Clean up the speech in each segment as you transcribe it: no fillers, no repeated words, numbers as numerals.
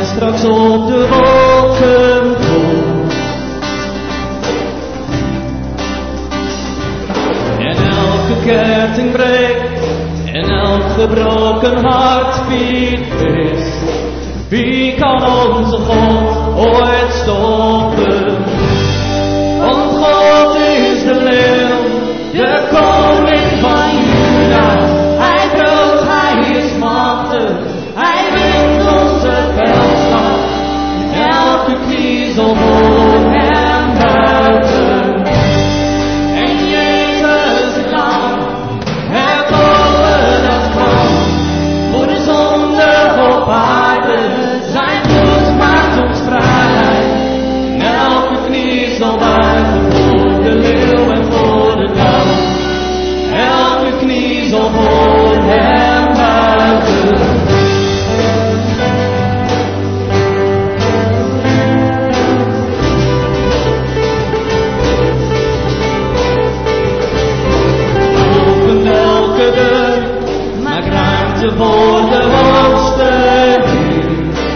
hij straks op de wolken komt. En elke ketting breekt en elk gebroken hart is. Wie kan onze God ooit stoppen? Want God is de leeuw, de koning van Juda. Hij groot, hij is machtig, hij wint onze veldslag. Elke knie zal voor hem buigen. En Jezus het lam, het offer dat kwam voor de zonde op aarde. Zijn bloed maakt ons vrijheid. En elke knie zal buigen voor de leeuw en voor de lam. Elke knie zal voor hem buigen. Open elke deur, maak ruimte voor de hoogste Heer.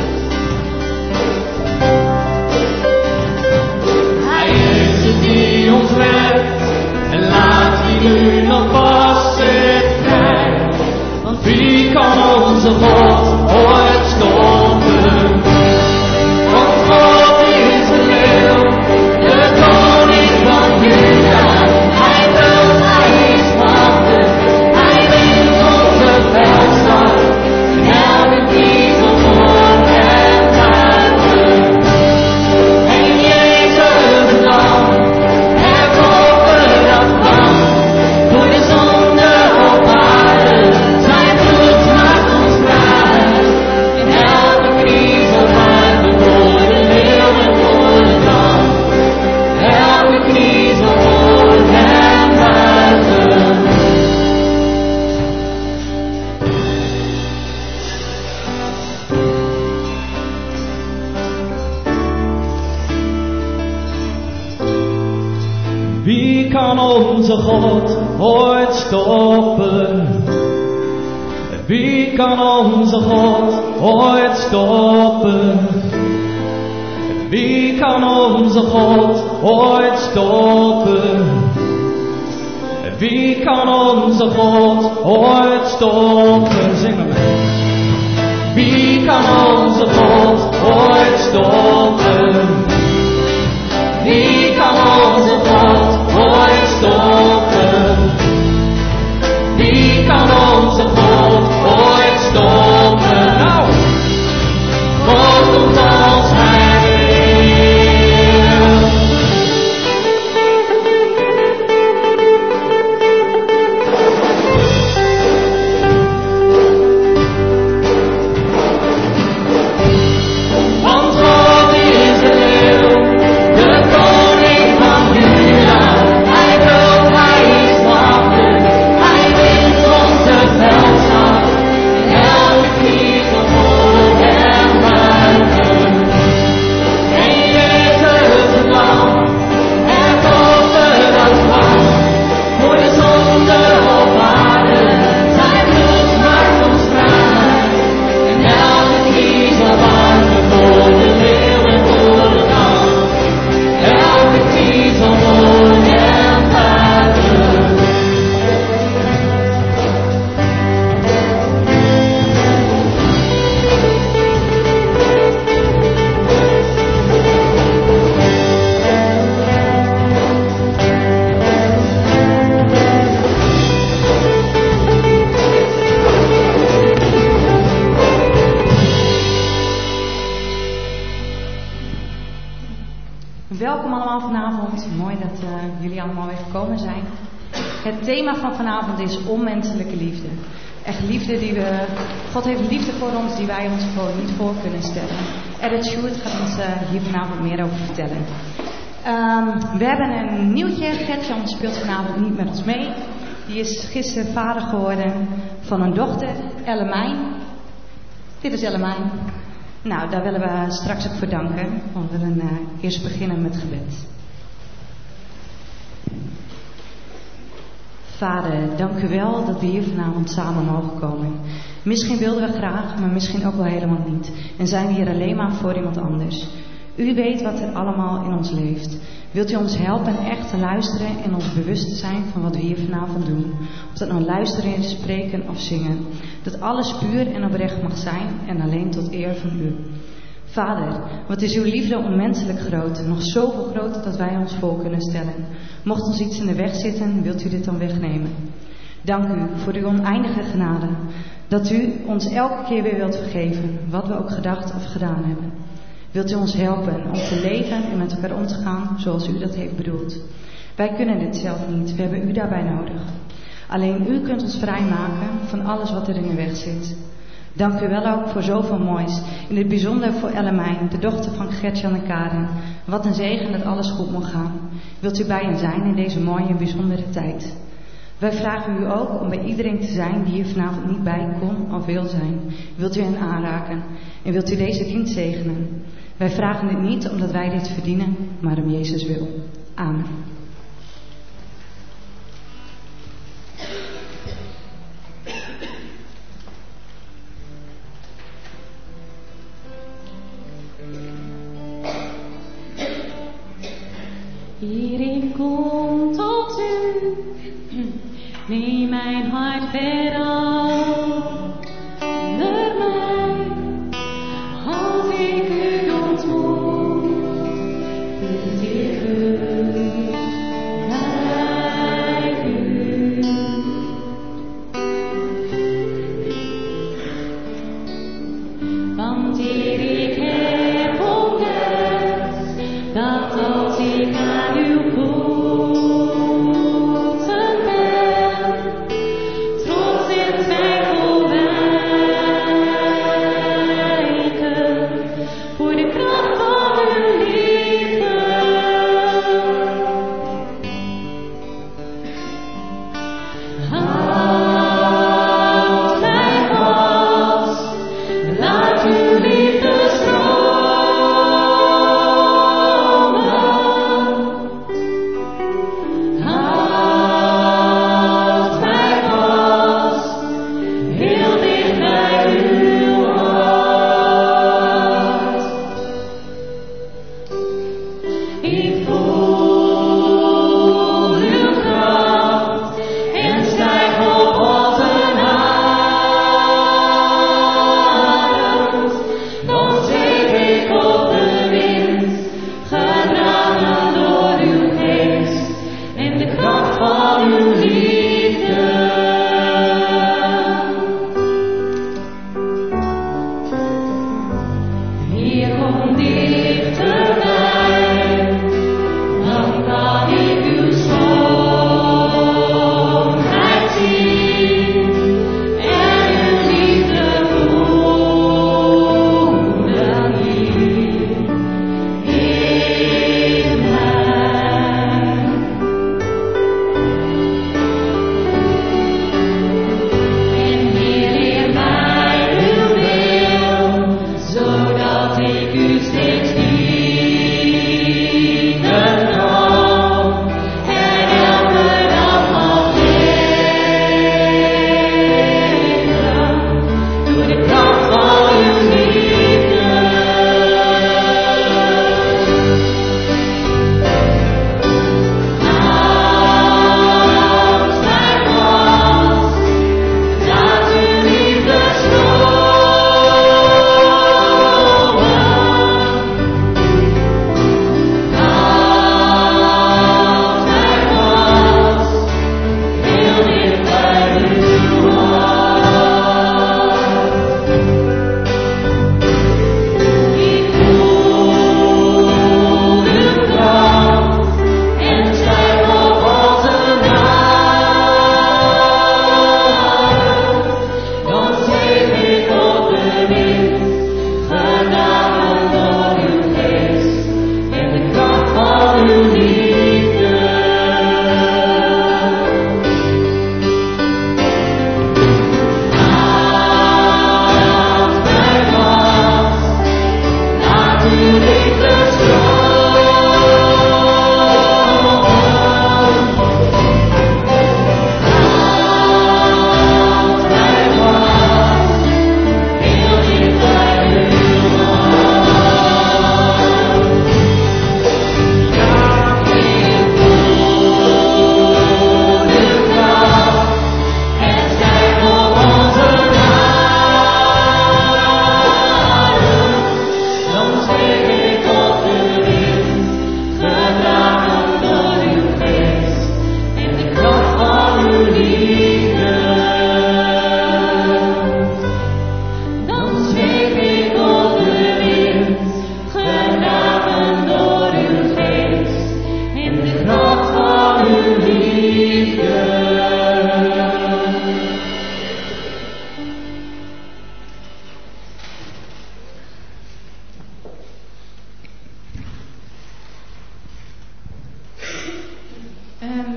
Hij is het die ons redt en laat wie nu nog vast zit vrij. Want wie kan onze God ooit stoppen? Want God is de leeuw, de koning van Juda. Hij wil, hij is machtig, hij wint onze veldslag. En elke knie zal voor hem buigen. En Jezus het lam, het offer dat kwam voor de zonde op aarde. Zijn bloed maakt ons vrij. En elke knie zal buigen voor de leeuw en voor de lam. Elke knie zal voor hem buigen. Wie kan onze God ooit stoppen? Wie kan onze God ooit stoppen? Wie kan onze God ooit stoppen? Wie kan onze God ooit stoppen? Zing maar mee. Wie kan onze God ooit stoppen? Wie kan onze God ooit stoppen? Wie kan onze God ooit stoppen? Nou, God komt als hij wil. Want God is de leeuw, de koning van Juda. Hij groot, hij is machtig, hij wint onze veldslag. En elke knie zal voor hem buigen. En Jezus het lam, het offer dat kwam voor de zonde op aarde. Zijn bloed maakt ons vrij. En elke knie zal buigen voor de leeuw en voor de lam. Elke knie zal voor hem buigen. Welkom allemaal vanavond. Mooi dat jullie allemaal weer gekomen zijn. Het thema van vanavond is onmenselijke liefde. Echt liefde die we... God heeft liefde voor ons die wij ons gewoon niet voor kunnen stellen. Edith Sjoerd gaat ons hier vanavond meer over vertellen. We hebben een nieuwtje. Gertjan speelt vanavond niet met ons mee. Die is gisteren vader geworden van een dochter, Ellemijn. Dit is Ellemijn. Nou, daar willen we straks ook voor danken. Want we willen eerst beginnen met gebed. Vader, dank u wel dat we hier vanavond samen mogen komen. Misschien wilden we graag, maar misschien ook wel helemaal niet. En zijn we hier alleen maar voor iemand anders. U weet wat er allemaal in ons leeft. Wilt u ons helpen echt te luisteren en ons bewust te zijn van wat we hier vanavond doen? Of dat nou luisteren is, spreken of zingen. Dat alles puur en oprecht mag zijn en alleen tot eer van u. Vader, wat is uw liefde onmenselijk groot, nog zoveel groter dat wij ons voor kunnen stellen. Mocht ons iets in de weg zitten, wilt u dit dan wegnemen. Dank u voor uw oneindige genade, dat u ons elke keer weer wilt vergeven, wat we ook gedacht of gedaan hebben. Wilt u ons helpen om te leven en met elkaar om te gaan zoals u dat heeft bedoeld. Wij kunnen dit zelf niet, we hebben u daarbij nodig. Alleen u kunt ons vrijmaken van alles wat er in de weg zit. Dank u wel ook voor zoveel moois. In het bijzonder voor Ellemijn, de dochter van Gertjan en Karen. Wat een zegen dat alles goed mag gaan. Wilt u bij hen zijn in deze mooie en bijzondere tijd. Wij vragen u ook om bij iedereen te zijn die hier vanavond niet bij kon of wil zijn. Wilt u hen aanraken en wilt u deze kind zegenen. Wij vragen dit niet omdat wij dit verdienen, maar om Jezus wil. Amen. Hier ik kom tot u, neem mijn hart verder mij, als ik u ontmoet, wil ik u bij u. Want hier ik heb ontdekt, dat als ik aan uw voeten ben, trots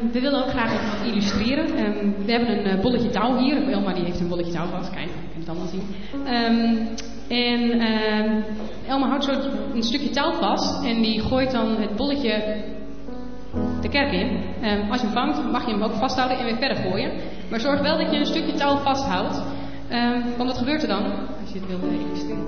we willen ook graag even wat illustreren. We hebben een bolletje touw hier. Elma die heeft een bolletje touw vast. Kijk, je kunt het allemaal zien. Elma houdt zo een stukje touw vast en die gooit dan het bolletje de kerk in. Als je hem vangt, mag je hem ook vasthouden en weer verder gooien. Maar zorg wel dat je een stukje touw vasthoudt. Want wat gebeurt er dan? Als je het wil illustreren.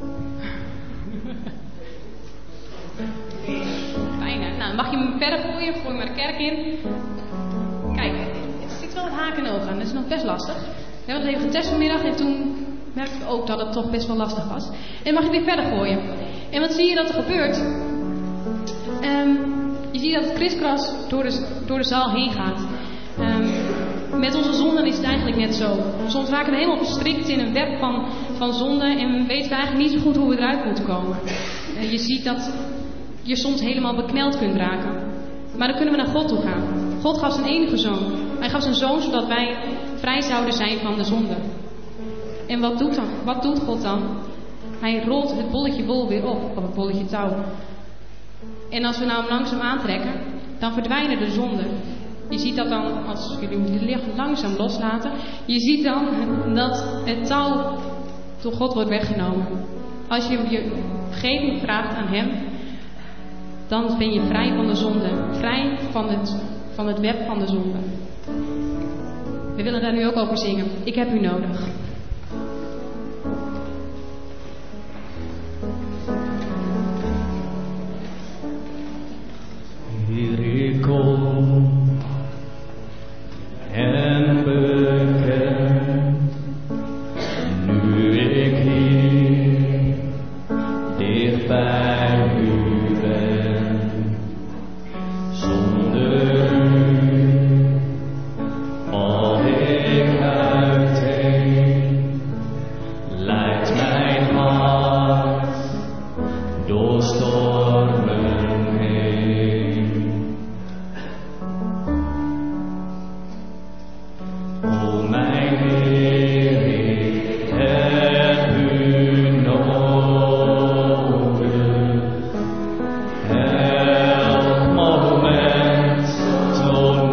Fijn hè? Nou, dan mag je hem verder gooien, gooi maar de kerk in. Kijk, het zit wel wat haken en ogen aan, dat is nog best lastig. We hebben het even getest vanmiddag en toen merkte ik ook dat het toch best wel lastig was. En dan mag je weer verder gooien. En wat zie je dat er gebeurt? Je ziet dat het kriskras door de zaal heen gaat. Met onze zonden is het eigenlijk net zo. Soms raken we helemaal verstrikt in een web van zonden en we weten eigenlijk niet zo goed hoe we eruit moeten komen. Je ziet dat je soms helemaal bekneld kunt raken. Maar dan kunnen we naar God toe gaan. God gaf zijn enige zoon. Hij gaf zijn zoon zodat wij vrij zouden zijn van de zonde. En wat doet God dan? Hij rolt het bolletje wol weer op het bolletje touw. En als we nou hem langzaam aantrekken, dan verdwijnen de zonden. Je ziet dat dan, als jullie het licht langzaam loslaten, je ziet dan dat het touw door God wordt weggenomen. Als je je vergeving vraagt aan hem, dan ben je vrij van de zonde. Vrij van het web van de zonde. We willen daar nu ook over zingen. Ik heb u nodig. Hier ik kom en bekend, nu ik hier dicht bij u ben, zonder u val ik uiteen, leidt mijn hart door stormen heen. O mijn Heer, ik heb u nodig. Elk moment zo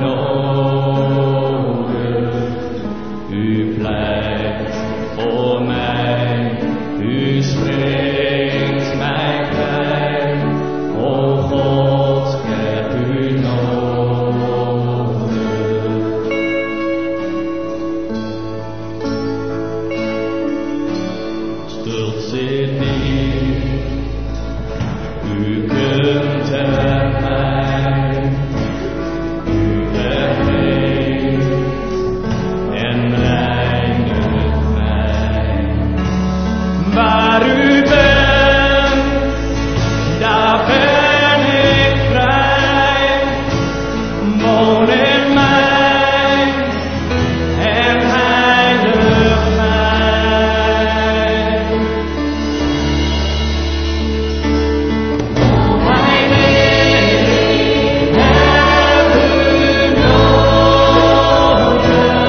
nodig. U pleit voor mij, u spreekt mij vrij. O God, ik heb u nodig. Stort zit neer, u kunt er mij, u vergeeft en reinigt mij. Waar u bent, daar ben ik vrij, woon in mij en heilig mij. O mijn Heer, ik heb u nodig.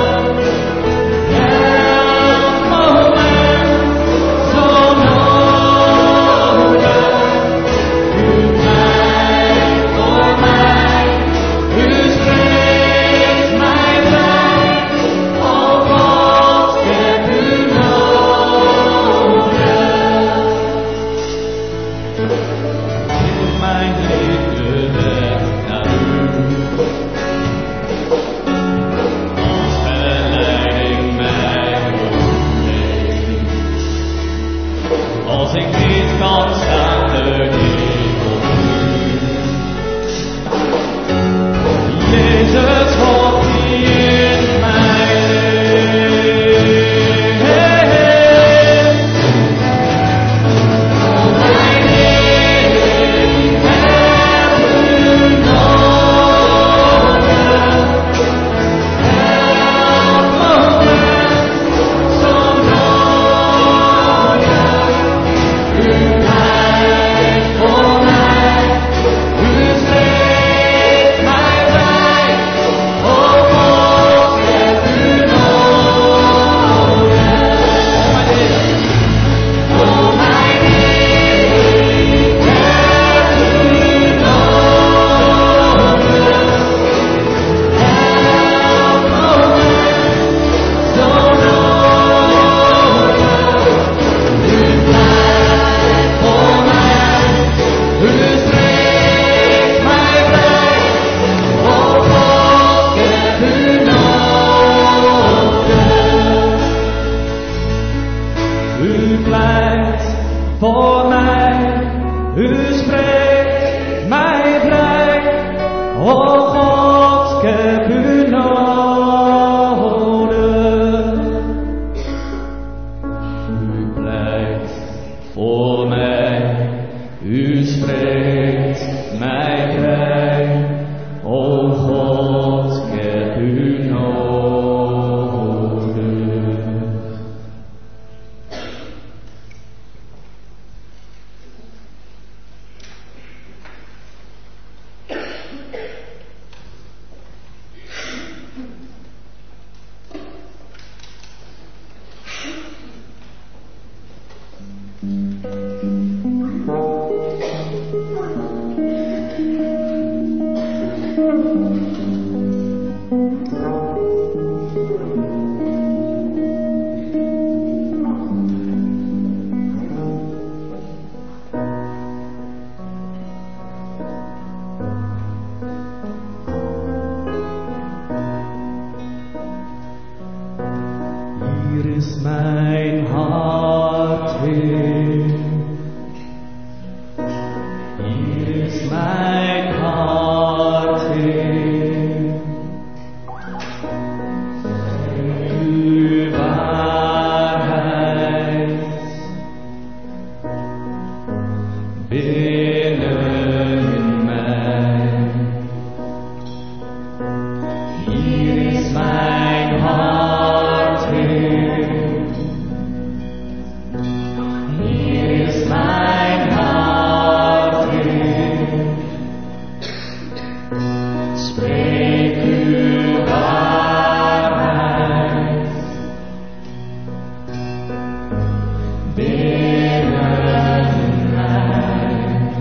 Elk moment zo nodig. U pleit voor mij, u spreekt mij vrij. O God, ik heb u nodig. Geef mijn leven weg naar u. Als verleiding mij omneemt. Als ik niet kan staan, leun ik op u. Jezus, God die in mij leeft. O mijn Heer, ik heb u nodig. Elk moment zo nodig. U leidt U spreekt mij vrij, o God, ik heb u nodig. Hier is mijn hart, Heer. Hier is mijn hart, Heer. Uw waarheid binnen mij. Hier is mijn hart, Heer. Hier is mijn hart, Heer. Spreek uw waarheid binnen mij.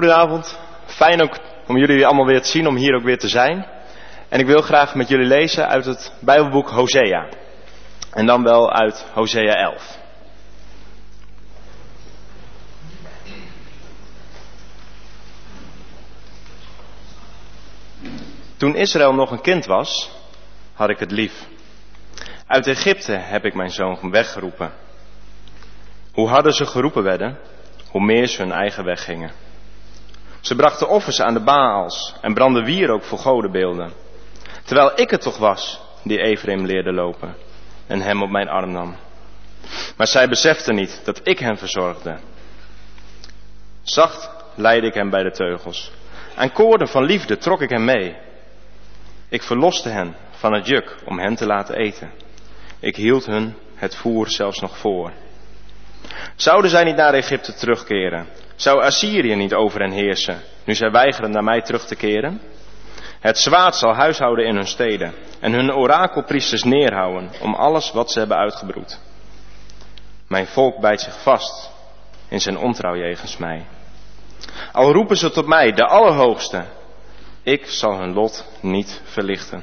Goedenavond. Fijn ook om jullie allemaal weer te zien, om hier ook weer te zijn. En ik wil graag met jullie lezen uit het Bijbelboek Hosea. En dan wel uit Hosea 11. Toen Israël nog een kind was, had ik het lief. Uit Egypte heb ik mijn zoon weggeroepen. Hoe harder ze geroepen werden, hoe meer ze hun eigen weg gingen. Ze brachten offers aan de Baals en brandden wierook voor godenbeelden. Terwijl ik het toch was die Efraïm leerde lopen en hem op mijn arm nam. Maar zij beseften niet dat ik hen verzorgde. Zacht leidde ik hem bij de teugels. Aan koorden van liefde trok ik hem mee. Ik verloste hen van het juk om hen te laten eten. Ik hield hun het voer zelfs nog voor. Zouden zij niet naar Egypte terugkeren? Zou Assyrië niet over hen heersen, nu zij weigeren naar mij terug te keren? Het zwaard zal huishouden in hun steden en hun orakelpriesters neerhouden om alles wat ze hebben uitgebroed. Mijn volk bijt zich vast in zijn ontrouw jegens mij. Al roepen ze tot mij, de Allerhoogste, ik zal hun lot niet verlichten.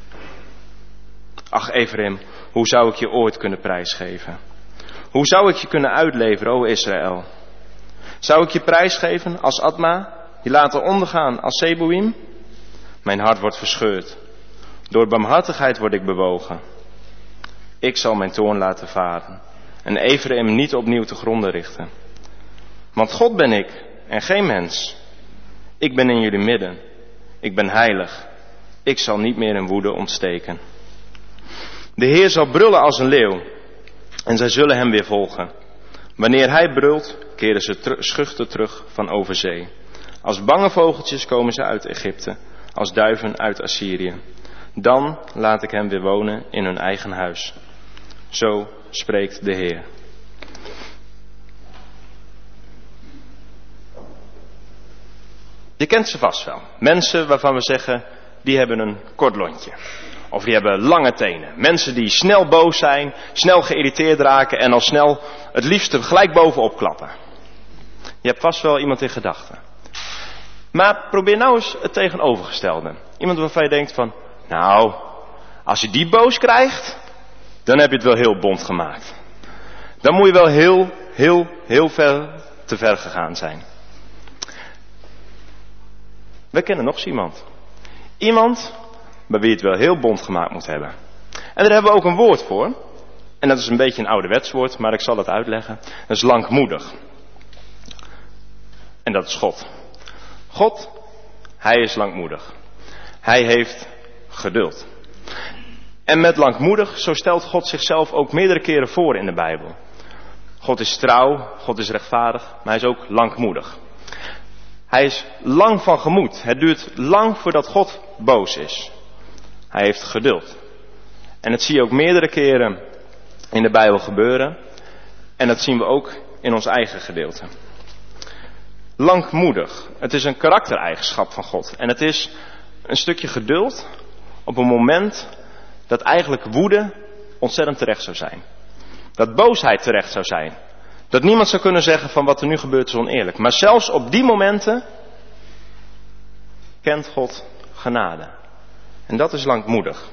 Ach Efraïm, hoe zou ik je ooit kunnen prijsgeven? Hoe zou ik je kunnen uitleveren, o Israël? Zou ik je prijsgeven als Adma, je laten ondergaan als Zeboïm? Mijn hart wordt verscheurd. Door barmhartigheid word ik bewogen. Ik zal mijn toorn laten varen en Efraïm niet opnieuw te gronden richten. Want God ben ik en geen mens. Ik ben in jullie midden. Ik ben heilig. Ik zal niet meer in woede ontsteken. De Heer zal brullen als een leeuw en zij zullen hem weer volgen. Wanneer hij brult, keren ze schuchter terug van over zee. Als bange vogeltjes komen ze uit Egypte, als duiven uit Assyrië. Dan laat ik hen weer wonen in hun eigen huis. Zo spreekt de Heer. Je kent ze vast wel. Mensen waarvan we zeggen, die hebben een kort lontje. Of die hebben lange tenen. Mensen die snel boos zijn, snel geïrriteerd raken en al snel het liefst gelijk bovenop klappen. Je hebt vast wel iemand in gedachten. Maar probeer nou eens het tegenovergestelde. Iemand waarvan je denkt van, nou, als je die boos krijgt, dan heb je het wel heel bont gemaakt. Dan moet je wel heel ver te ver gegaan zijn. We kennen nog zo iemand. Iemand bij wie het wel heel bont gemaakt moet hebben. En daar hebben we ook een woord voor. En dat is een beetje een ouderwets woord, maar ik zal het uitleggen. Dat is langmoedig. En dat is God. God, hij is langmoedig. Hij heeft geduld. En met langmoedig, zo stelt God zichzelf ook meerdere keren voor in de Bijbel. God is trouw, God is rechtvaardig, maar hij is ook langmoedig. Hij is lang van gemoed. Het duurt lang voordat God boos is. Hij heeft geduld. En dat zie je ook meerdere keren in de Bijbel gebeuren. En dat zien we ook in ons eigen gedeelte. Langmoedig. Het is een karaktereigenschap van God. En het is een stukje geduld op een moment dat eigenlijk woede ontzettend terecht zou zijn. Dat boosheid terecht zou zijn. Dat niemand zou kunnen zeggen van wat er nu gebeurt is oneerlijk. Maar zelfs op die momenten kent God genade. En dat is langmoedig.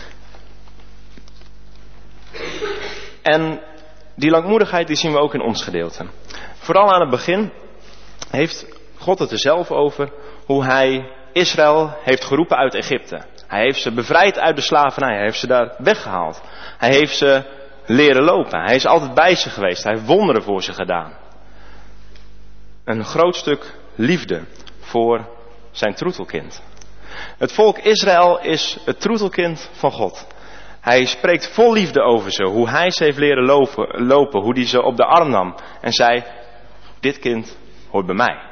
En die langmoedigheid die zien we ook in ons gedeelte. Vooral aan het begin heeft God het er zelf over hoe hij Israël heeft geroepen uit Egypte. Hij heeft ze bevrijd uit de slavernij. Hij heeft ze daar weggehaald. Hij heeft ze leren lopen. Hij is altijd bij ze geweest. Hij heeft wonderen voor ze gedaan. Een groot stuk liefde voor zijn troetelkind. Het volk Israël is het troetelkind van God. Hij spreekt vol liefde over ze. Hoe hij ze heeft leren lopen. Hoe hij ze op de arm nam. En zei, dit kind hoort bij mij.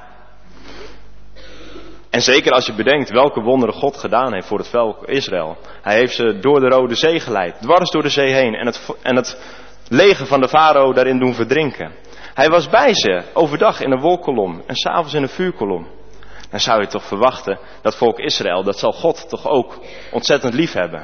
En zeker als je bedenkt welke wonderen God gedaan heeft voor het volk Israël. Hij heeft ze door de Rode Zee geleid. Dwars door de zee heen. En het leger van de farao daarin doen verdrinken. Hij was bij ze overdag in een wolkkolom. En 's avonds in een vuurkolom. Dan zou je toch verwachten dat volk Israël, dat zal God toch ook ontzettend lief hebben.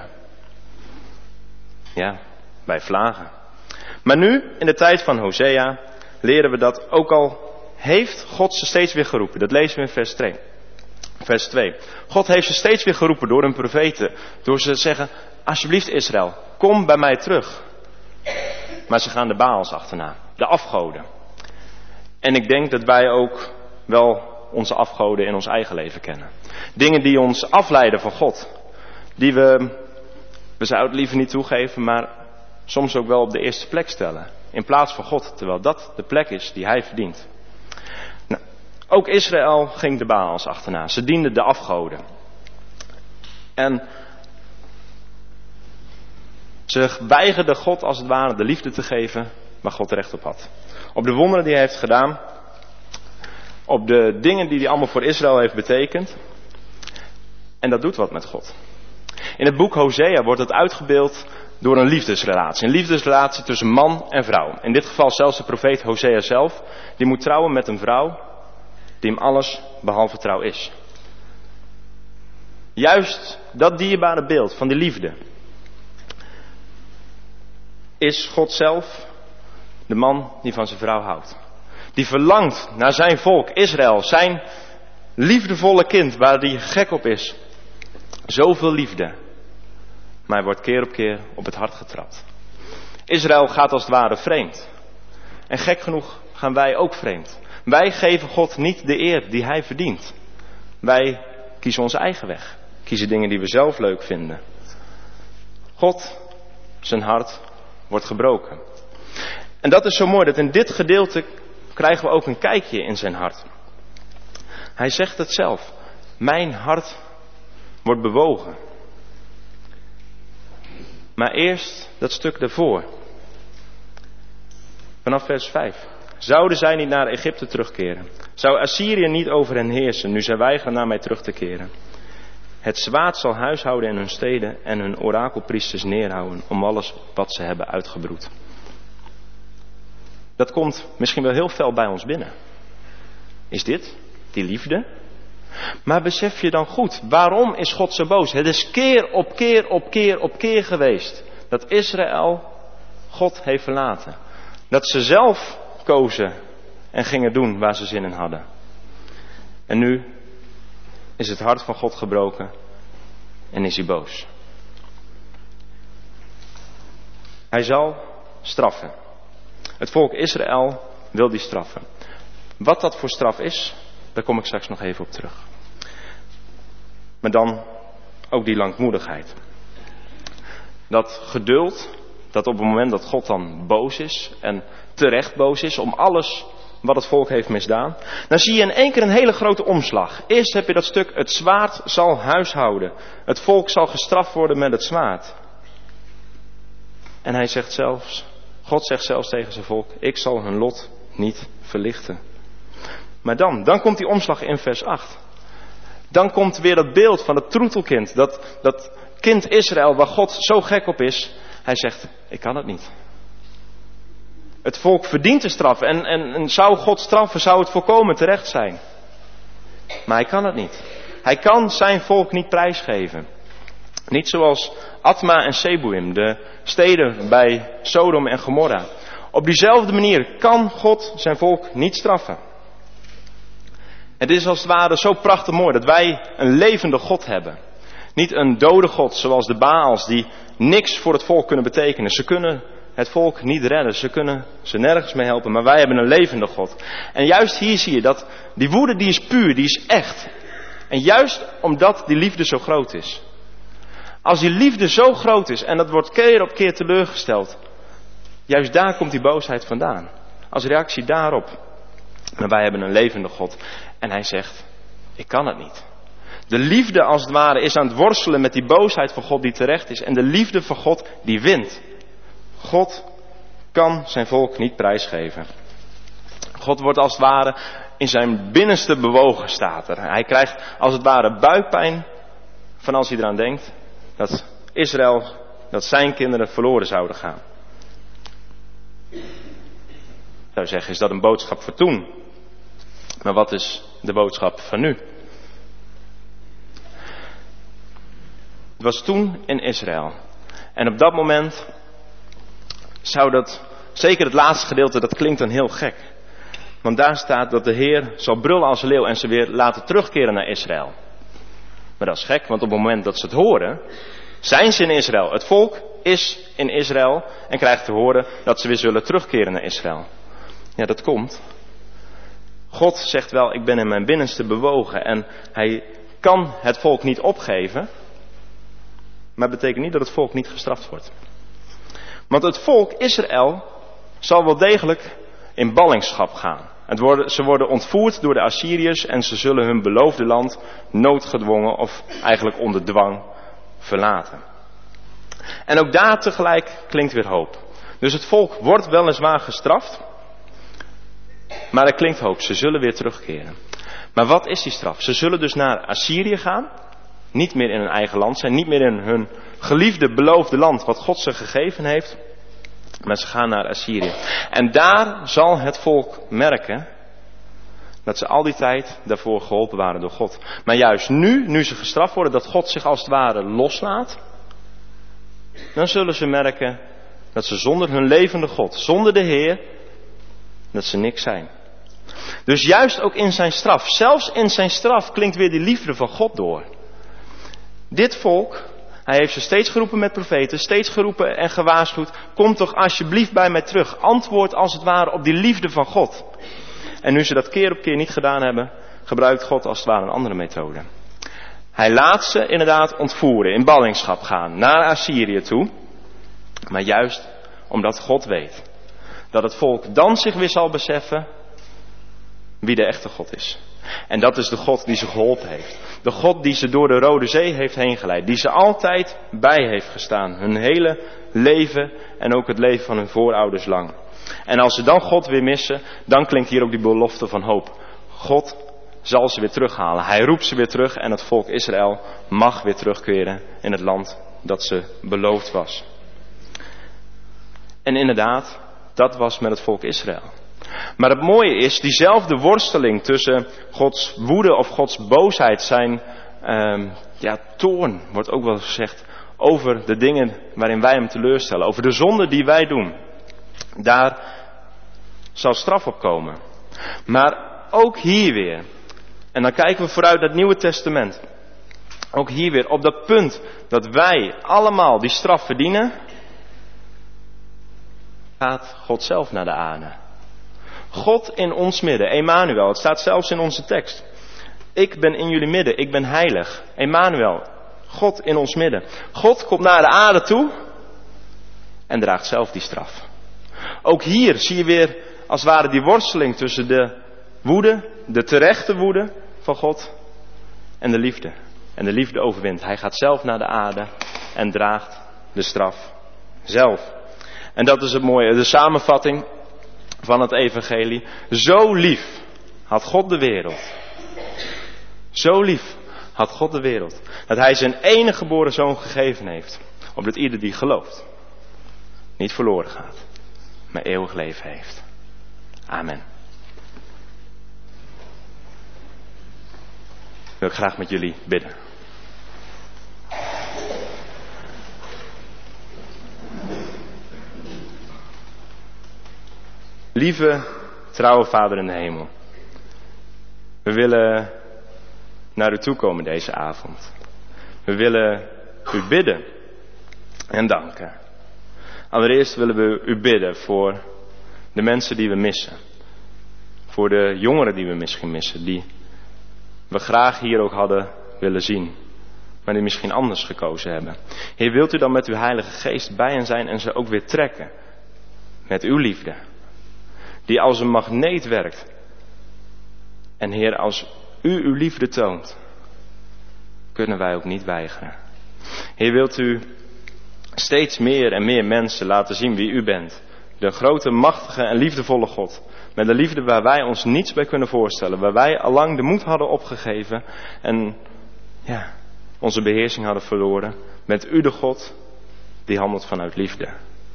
Ja, bij vlagen. Maar nu, in de tijd van Hosea, leren we dat ook al heeft God ze steeds weer geroepen. Dat lezen we in vers 2. God heeft ze steeds weer geroepen door hun profeten. Door ze te zeggen, alsjeblieft Israël, kom bij mij terug. Maar ze gaan de Baals achterna, de afgoden. En ik denk dat wij ook wel onze afgoden in ons eigen leven kennen. Dingen die ons afleiden van God. Die we zouden het liever niet toegeven, maar soms ook wel op de eerste plek stellen. In plaats van God, terwijl dat de plek is die hij verdient. Nou, ook Israël ging de Baals achterna. Ze dienden de afgoden. En ze weigerden God als het ware de liefde te geven waar God recht op had. Op de wonderen die hij heeft gedaan. Op de dingen die hij allemaal voor Israël heeft betekend. En dat doet wat met God. In het boek Hosea wordt het uitgebeeld door een liefdesrelatie. Een liefdesrelatie tussen man en vrouw. In dit geval zelfs de profeet Hosea zelf. Die moet trouwen met een vrouw die hem alles behalve trouw is. Juist dat dierbare beeld van die liefde is God zelf de man die van zijn vrouw houdt. Die verlangt naar zijn volk Israël, zijn liefdevolle kind waar hij gek op is. Zoveel liefde. Maar hij wordt keer op keer op het hart getrapt. Israël gaat als het ware vreemd. En gek genoeg gaan wij ook vreemd. Wij geven God niet de eer die hij verdient. Wij kiezen onze eigen weg. Kiezen dingen die we zelf leuk vinden. God, zijn hart, wordt gebroken. En dat is zo mooi, dat in dit gedeelte krijgen we ook een kijkje in zijn hart. Hij zegt het zelf. Mijn hart wordt bewogen. Maar eerst dat stuk daarvoor. Vanaf vers 5. Zouden zij niet naar Egypte terugkeren? Zou Assyrië niet over hen heersen, nu zij weigeren naar mij terug te keren? Het zwaard zal huishouden in hun steden en hun orakelpriesters neerhouden om alles wat ze hebben uitgebroed. Dat komt misschien wel heel fel bij ons binnen. Is dit die liefde? Maar besef je dan goed, waarom is God zo boos? Het is keer op keer op keer op keer geweest dat Israël God heeft verlaten. Dat ze zelf kozen en gingen doen waar ze zin in hadden. En nu is het hart van God gebroken en is hij boos. Hij zal straffen. Het volk Israël wil die straffen. Wat dat voor straf is, daar kom ik straks nog even op terug. Maar dan ook die langmoedigheid. Dat geduld, dat op het moment dat God dan boos is en terecht boos is om alles wat het volk heeft misdaan, dan zie je in één keer een hele grote omslag. Eerst heb je dat stuk, het zwaard zal huishouden. Het volk zal gestraft worden met het zwaard. En hij zegt zelfs, God zegt zelfs tegen zijn volk, ik zal hun lot niet verlichten. Maar dan komt die omslag in vers 8. Dan komt weer dat beeld van het troetelkind, dat kind Israël waar God zo gek op is. Hij zegt, ik kan het niet. Het volk verdient de straf en zou God straffen, zou het volkomen terecht zijn. Maar hij kan het niet. Hij kan zijn volk niet prijsgeven. Niet zoals Adma en Zeboim, de steden bij Sodom en Gomorra. Op diezelfde manier kan God zijn volk niet straffen. Het is als het ware zo prachtig mooi dat wij een levende God hebben. Niet een dode God zoals de Baals die niks voor het volk kunnen betekenen. Ze kunnen het volk niet redden. Ze kunnen ze nergens mee helpen. Maar wij hebben een levende God. En juist hier zie je dat die woede die is puur, die is echt. En juist omdat die liefde zo groot is. Als die liefde zo groot is en dat wordt keer op keer teleurgesteld. Juist daar komt die boosheid vandaan. Als reactie daarop. Maar wij hebben een levende God. En hij zegt, ik kan het niet. De liefde als het ware is aan het worstelen met die boosheid van God die terecht is. En de liefde van God die wint. God kan zijn volk niet prijsgeven. God wordt als het ware in zijn binnenste bewogen, staat er. Hij krijgt als het ware buikpijn van als hij eraan denkt dat Israël, dat zijn kinderen verloren zouden gaan. Ik zou zeggen, is dat een boodschap voor toen? Maar wat is de boodschap van nu? Het was toen in Israël. En op dat moment zou dat, zeker het laatste gedeelte, dat klinkt dan heel gek. Want daar staat dat de Heer zal brullen als een leeuw en ze weer laten terugkeren naar Israël. Maar dat is gek, want op het moment dat ze het horen, zijn ze in Israël. Het volk is in Israël en krijgt te horen dat ze weer zullen terugkeren naar Israël. Ja, dat komt. God zegt wel, ik ben in mijn binnenste bewogen en hij kan het volk niet opgeven. Maar het betekent niet dat het volk niet gestraft wordt. Want het volk Israël zal wel degelijk in ballingschap gaan. Ze worden ontvoerd door de Assyriërs en ze zullen hun beloofde land noodgedwongen of eigenlijk onder dwang verlaten. En ook daar tegelijk klinkt weer hoop. Dus het volk wordt weliswaar gestraft, maar er klinkt hoop. Ze zullen weer terugkeren. Maar wat is die straf? Ze zullen dus naar Assyrië gaan, niet meer in hun eigen land zijn, niet meer in hun geliefde beloofde land wat God ze gegeven heeft. Maar ze gaan naar Assyrië. En daar zal het volk merken dat ze al die tijd daarvoor geholpen waren door God. Maar juist nu ze gestraft worden, dat God zich als het ware loslaat. Dan zullen ze merken dat ze zonder hun levende God, zonder de Heer, dat ze niks zijn. Dus juist ook in zijn straf, zelfs in zijn straf klinkt weer die liefde van God door. Dit volk, hij heeft ze steeds geroepen met profeten, steeds geroepen en gewaarschuwd. Kom toch alsjeblieft bij mij terug. Antwoord als het ware op die liefde van God. En nu ze dat keer op keer niet gedaan hebben, gebruikt God als het ware een andere methode. Hij laat ze inderdaad ontvoeren, in ballingschap gaan, naar Assyrië toe. Maar juist omdat God weet dat het volk dan zich weer zal beseffen wie de echte God is. En dat is de God die ze geholpen heeft. De God die ze door de Rode Zee heeft heen geleid. Die ze altijd bij heeft gestaan. Hun hele leven en ook het leven van hun voorouders lang. En als ze dan God weer missen, dan klinkt hier ook die belofte van hoop. God zal ze weer terughalen. Hij roept ze weer terug en het volk Israël mag weer terugkeren in het land dat ze beloofd was. En inderdaad, dat was met het volk Israël. Maar het mooie is, diezelfde worsteling tussen Gods woede of Gods boosheid, zijn toorn, wordt ook wel gezegd, over de dingen waarin wij hem teleurstellen, over de zonde die wij doen. Daar zal straf op komen. Maar ook hier weer, en dan kijken we vooruit naar het Nieuwe Testament, ook hier weer op dat punt dat wij allemaal die straf verdienen, gaat God zelf naar de aarde. God in ons midden, Emmanuel, het staat zelfs in onze tekst. Ik ben in jullie midden, ik ben heilig. Emmanuel, God in ons midden. God komt naar de aarde toe en draagt zelf die straf. Ook hier zie je weer als het ware die worsteling tussen de woede, de terechte woede van God en de liefde. En de liefde overwint. Hij gaat zelf naar de aarde en draagt de straf zelf. En dat is het mooie, de samenvatting van het evangelie. Zo lief had God de wereld. Zo lief had God de wereld. Dat hij zijn enige geboren zoon gegeven heeft. Opdat ieder die gelooft niet verloren gaat, maar eeuwig leven heeft. Amen. Wil ik graag met jullie bidden. Lieve, trouwe Vader in de hemel. We willen naar u toe komen deze avond. We willen u bidden en danken. Allereerst willen we u bidden voor de mensen die we missen. Voor de jongeren die we misschien missen. Die we graag hier ook hadden willen zien. Maar die misschien anders gekozen hebben. Heer, wilt u dan met uw Heilige Geest bij hen zijn en ze ook weer trekken. Met uw liefde. Die als een magneet werkt. En Heer, als u uw liefde toont, kunnen wij ook niet weigeren. Heer, wilt u steeds meer en meer mensen laten zien wie u bent. De grote, machtige en liefdevolle God. Met een liefde waar wij ons niets bij kunnen voorstellen. Waar wij allang de moed hadden opgegeven. En onze beheersing hadden verloren. Met u de God die handelt vanuit liefde.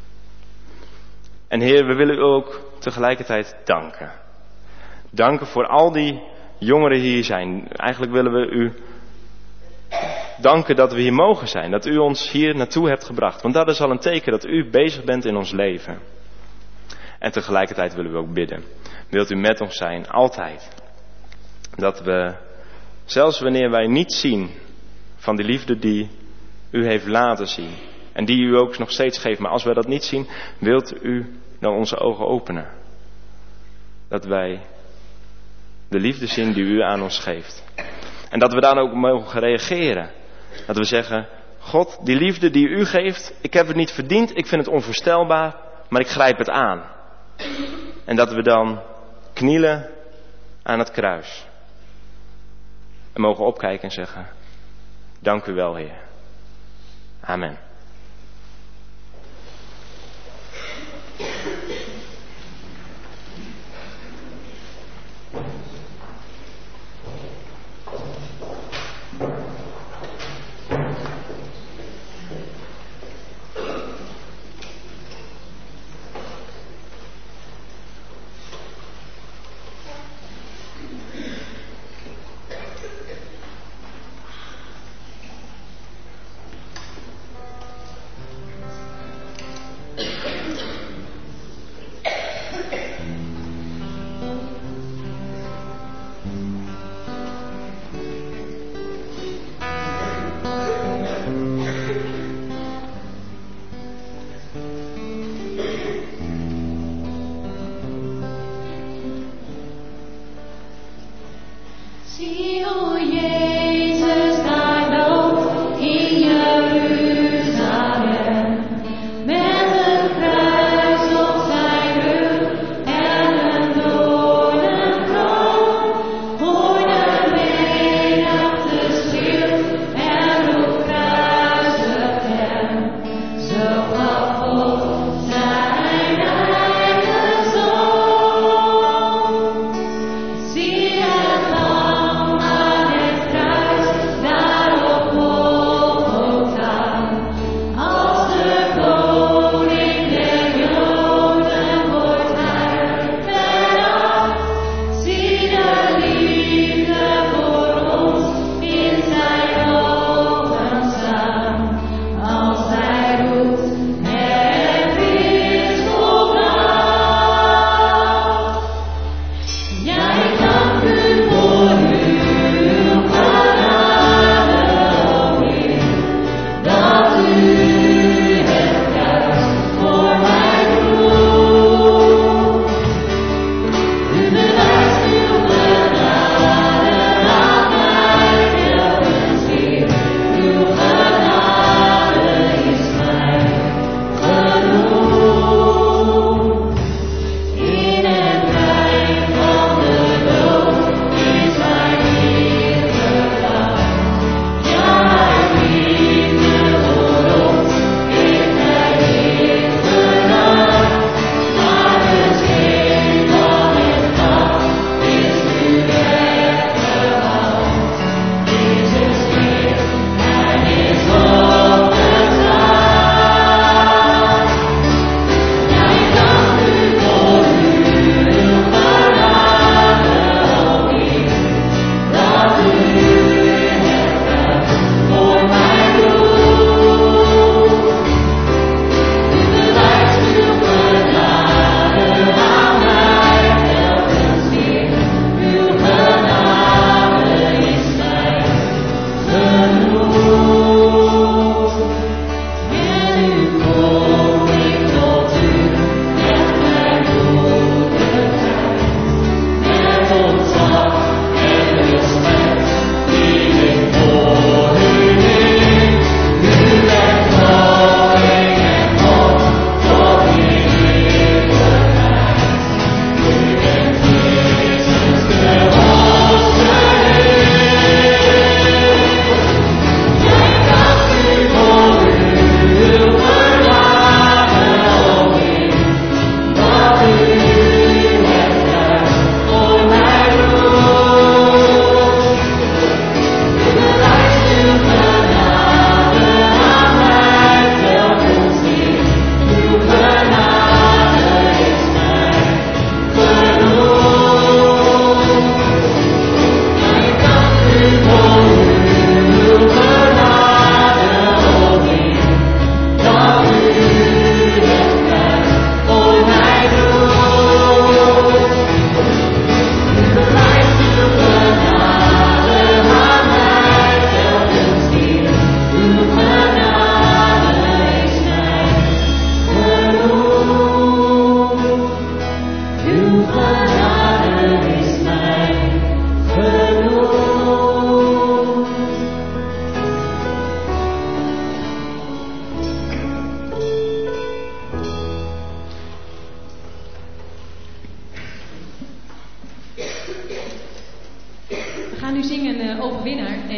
En Heer, we willen u ook tegelijkertijd danken. Danken voor al die jongeren die hier zijn. Eigenlijk willen we u danken dat we hier mogen zijn. Dat u ons hier naartoe hebt gebracht. Want dat is al een teken dat u bezig bent in ons leven. En tegelijkertijd willen we ook bidden. Wilt u met ons zijn, altijd. Dat we, zelfs wanneer wij niet zien van die liefde die u heeft laten zien. En die u ook nog steeds geeft. Maar als wij dat niet zien, wilt u dan onze ogen openen. Dat wij de liefde zien die u aan ons geeft. En dat we dan ook mogen reageren. Dat we zeggen, God, die liefde die u geeft, ik heb het niet verdiend, ik vind het onvoorstelbaar, maar ik grijp het aan. En dat we dan knielen aan het kruis. En mogen opkijken en zeggen, dank u wel, Heer. Amen.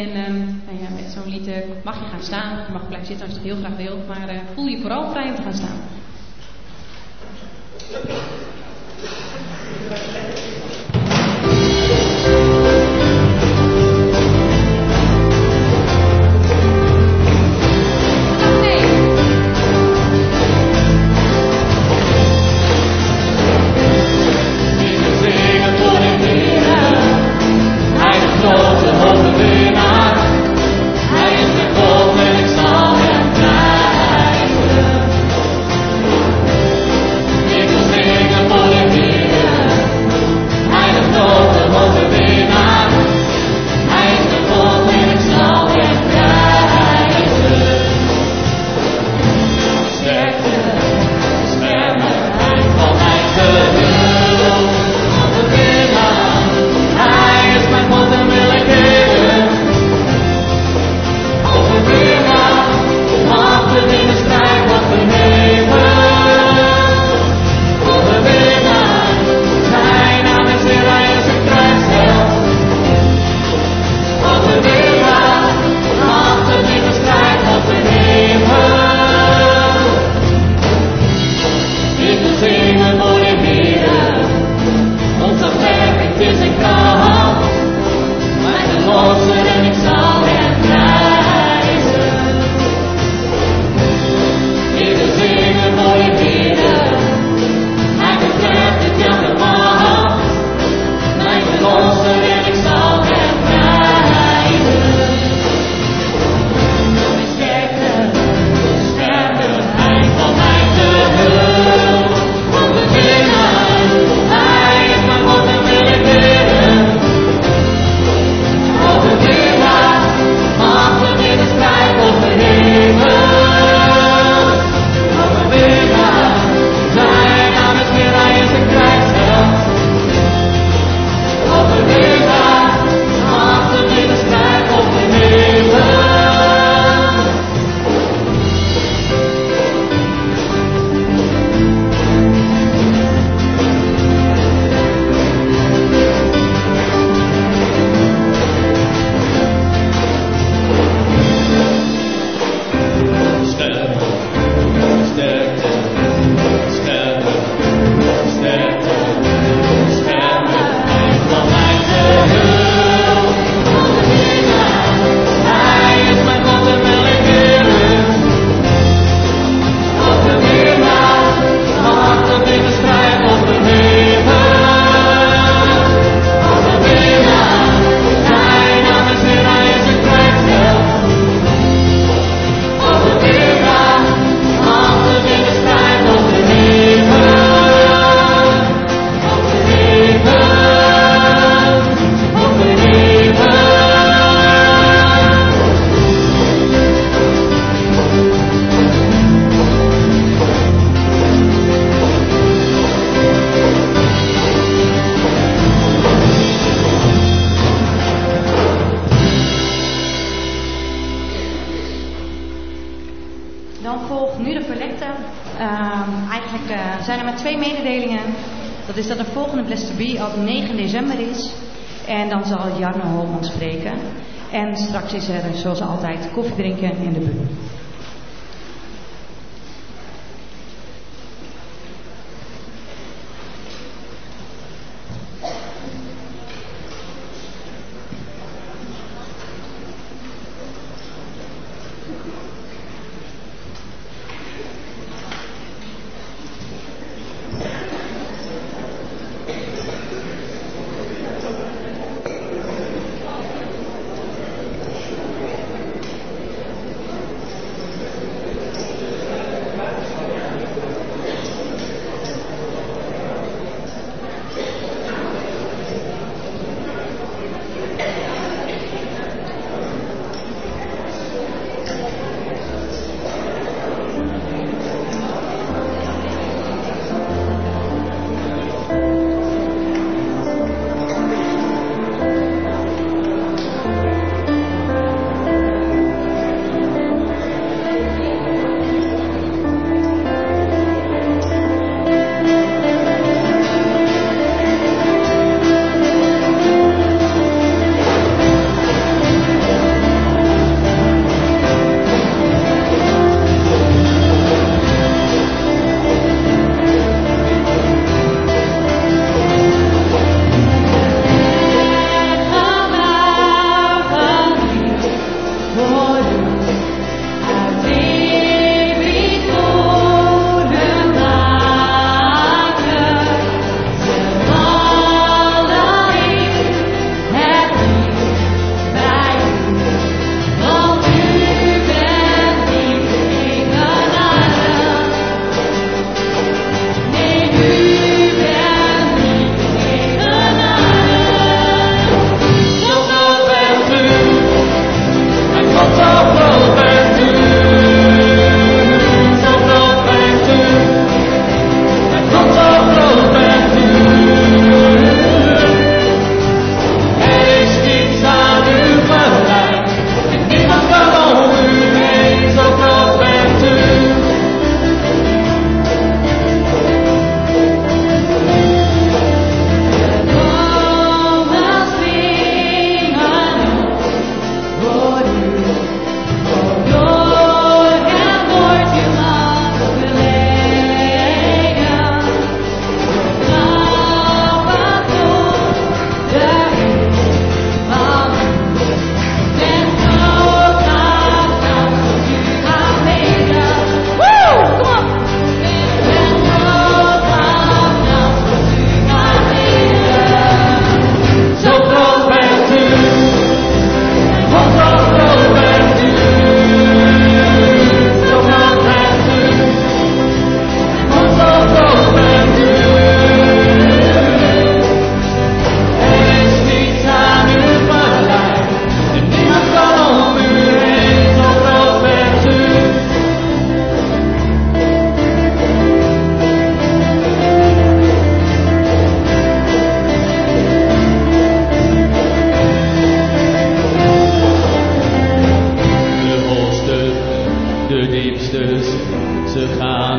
En nou ja, met zo'n lied mag je gaan staan. Je mag blijven zitten als je het heel graag wilt. Maar voel je vooral vrij om te gaan staan. Zijn er maar 2 mededelingen. Dat is dat de volgende Blessed to Be op 9 december is. En dan zal Jarno Holman spreken. En straks is er zoals altijd koffie drinken in de buurt.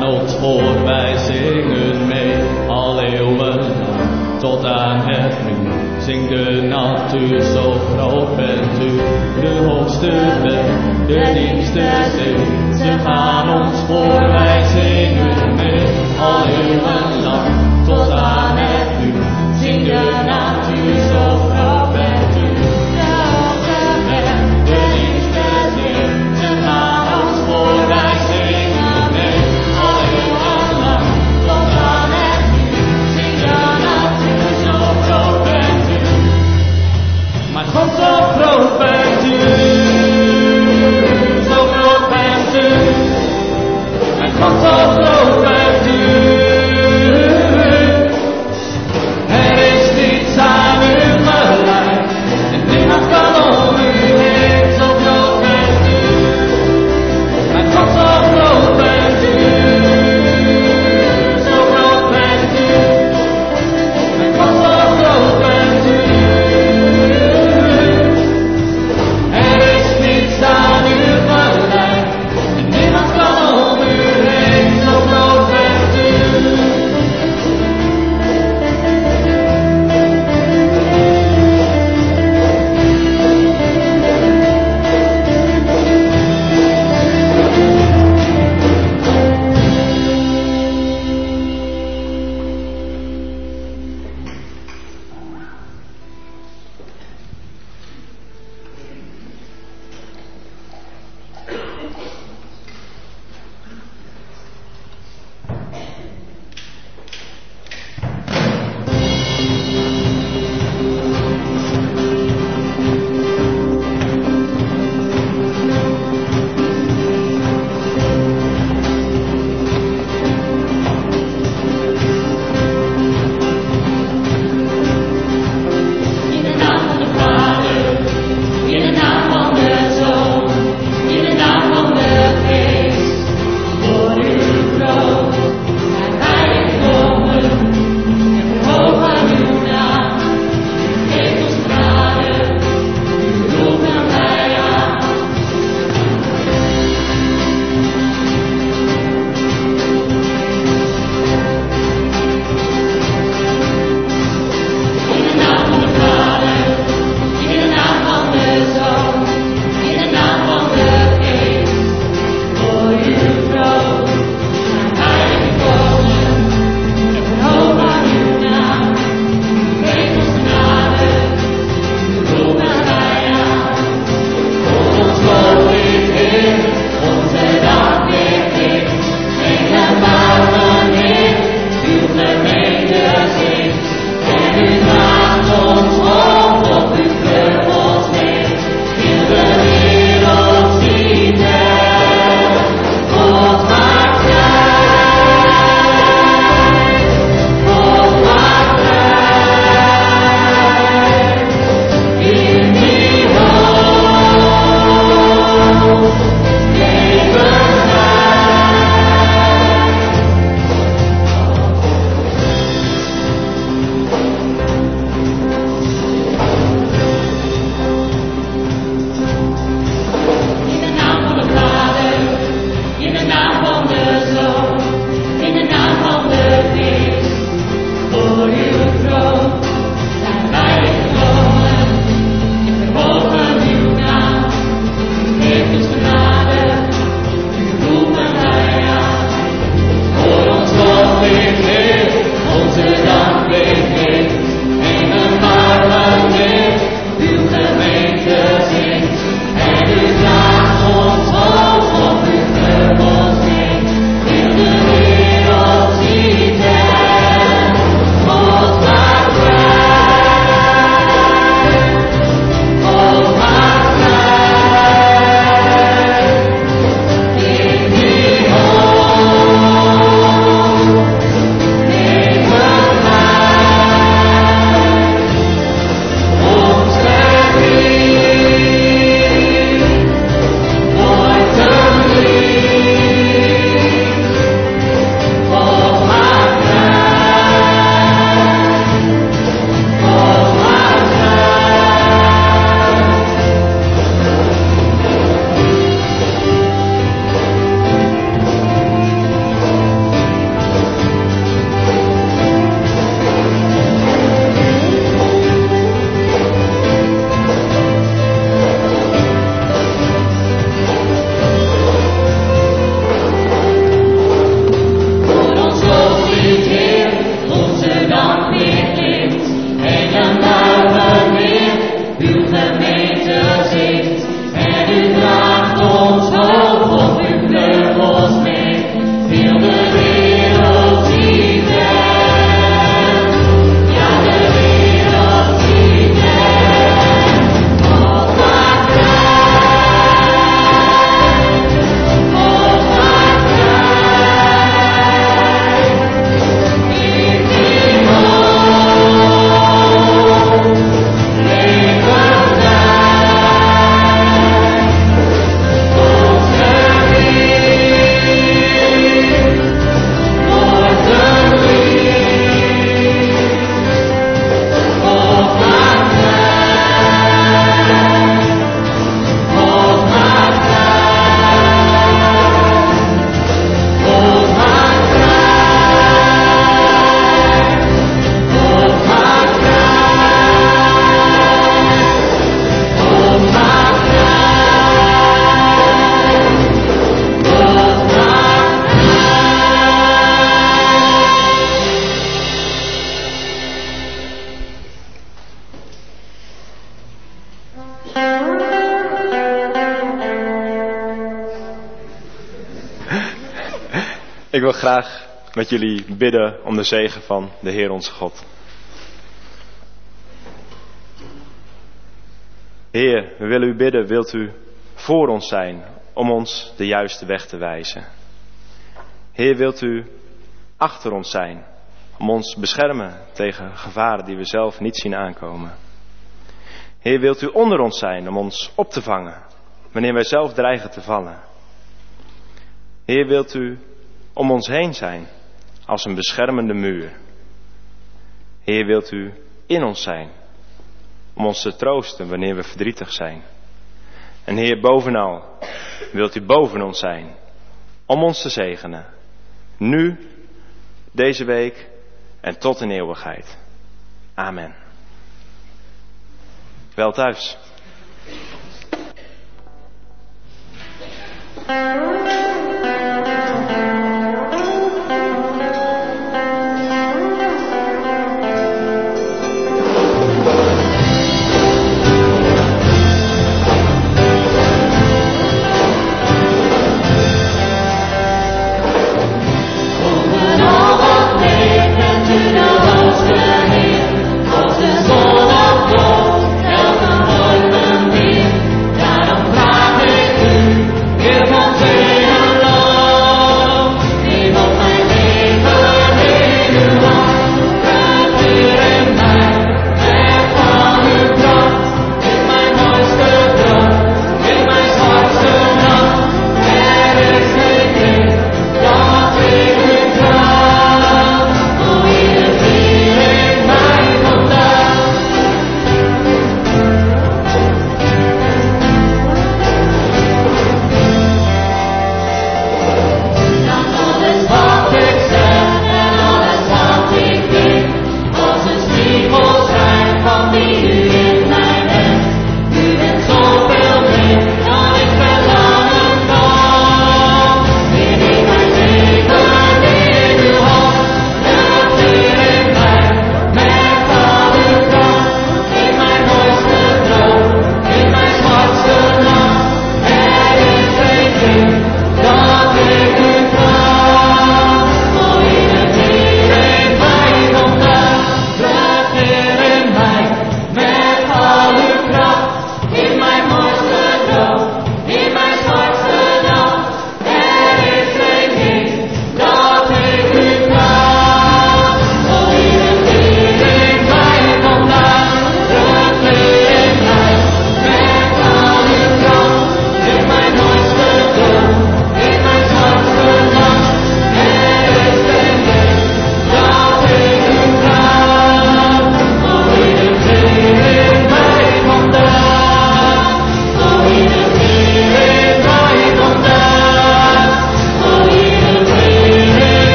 gaan ons voor, wij zingen mee, al eeuwenlang, tot aan het nu. Zing de natuur, zo groot bent u, de hoogste weg, de diepste zee. Ze gaan ons voor, wij zingen mee, al eeuwenlang, tot aan het nu. Zing de natuur, zo groot bent u, de hoogste weg, de diepste zee. Ze gaan ons voor, wij zingen mee, al eeuwenlang, tot aan het nu. Zing de natuur, zo groot bent u. Maar God, zo groot bent u, zo groot bent u. Maar Ik wil graag met jullie bidden om de zegen van de Heer onze God. Heer, we willen u bidden, wilt u voor ons zijn om ons de juiste weg te wijzen. Heer, wilt u achter ons zijn om ons beschermen tegen gevaren die we zelf niet zien aankomen. Heer, wilt u onder ons zijn om ons op te vangen wanneer wij zelf dreigen te vallen. Heer, wilt u om ons heen zijn als een beschermende muur. Heer, wilt u in ons zijn om ons te troosten wanneer we verdrietig zijn. En Heer, bovenal wilt u boven ons zijn om ons te zegenen. Nu, deze week en tot in eeuwigheid. Amen. Wel thuis.